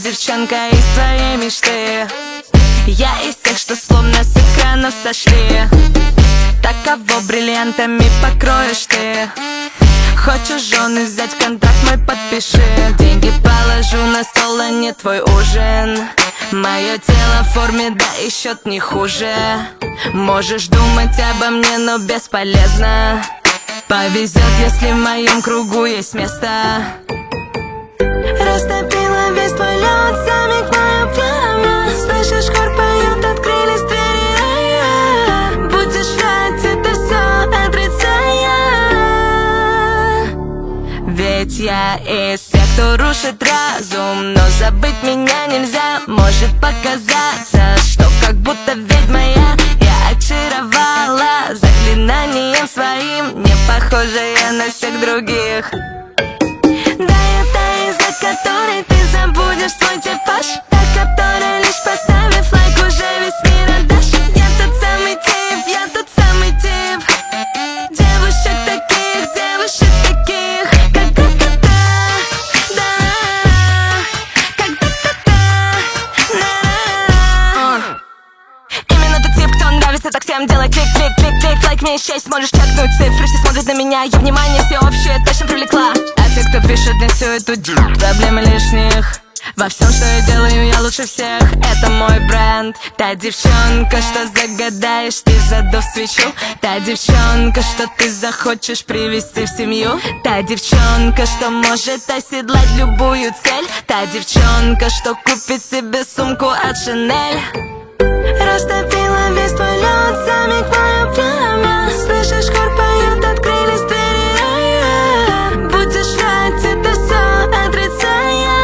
девчонка из твоей мечты. Я из тех, что словно с экранов сошли. Так кого бриллиантами покроешь ты? Хочешь жены взять, контракт мой подпиши. Деньги положу на стол, а не твой ужин. Мое тело в форме, да и счет не хуже. Можешь думать обо мне, но бесполезно. Повезет, если в моем кругу есть место. Растопила весь твой лед, замиг мое пламя. Слышишь, хор поет, открылись двери. Будешь врать, это все отрицая. Ведь я из тех, кто рушит разум. Но забыть меня нельзя. Может показаться, что как будто ведьма я очаровала заклинанием своим, не похожая на всех других. Да, я та, из-за которой ты забудешь свой типаж, та, которая лишь поставив лайк уже весь мир отдашь. Я тот самый тип, я тот самый тип девушек таких, как та-та-та, да, как та-та-та, да. Именно тот тип, кто нравится так всем, делай клик-клик-клик-клик, лайк мне счастье, можешь чекнуть цифры, все смотрят на меня, я внимание всеобщее точно привлекла. Те, кто пишет мне всю эту проблемы лишних. Во всем, что я делаю, я лучше всех. Это мой бренд. Та девчонка, что загадаешь ты, задув свечу. Та девчонка, что ты захочешь привести в семью. Та девчонка, что может оседлать любую цель. Та девчонка, что купит себе сумку от Шанель. Растопила весь твой лед, замиг мое пламя. Слышишь, хор поет, открылись двери. Будешь врать, это все отрицая.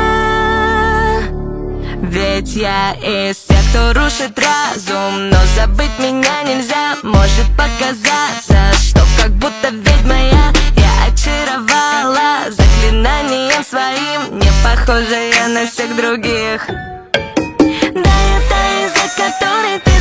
Ведь я из тех, кто рушит разум. Но забыть меня нельзя. Может показаться, что как будто ведьма я очаровала заклинанием своим, не похожая на всех других. Да, я та, из-за которой ты